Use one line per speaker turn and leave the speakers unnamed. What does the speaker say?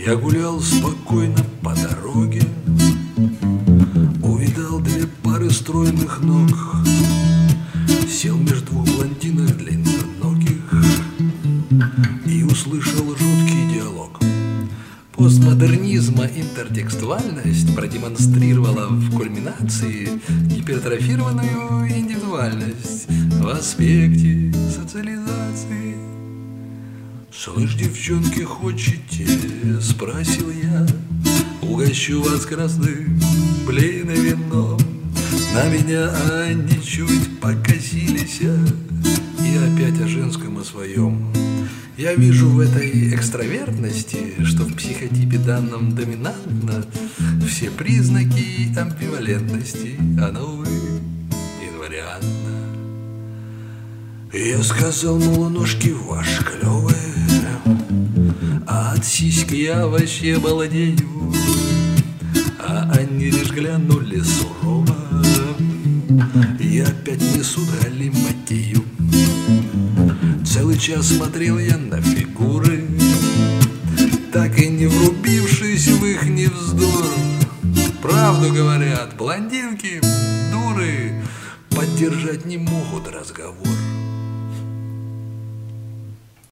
Я гулял спокойно по дороге, увидал две пары стройных ног, сел между двух блондинок длинноногих и услышал жуткий диалог. Постмодернизма интертекстуальность продемонстрировала в кульминации гипертрофированную индивидуальность в аспекте социализации. «Слышь, девчонки, хотите?» — спросил я. «Угощу вас красным блин и вином». На меня они чуть покосились, и опять о женском о своем. Я вижу в этой экстравертности, что в психотипе данном доминантно все признаки амбивалентности, а увы, инвариантно. Я сказал, мол, ножки ваши клевые, а от сиськи я вообще балдею. А они лишь глянули сурово и опять несут галиматию. Целый час смотрел я на фигуры, так и не врубившись в их невздор. Правду говорят, блондинки, дуры, поддержать не могут разговор.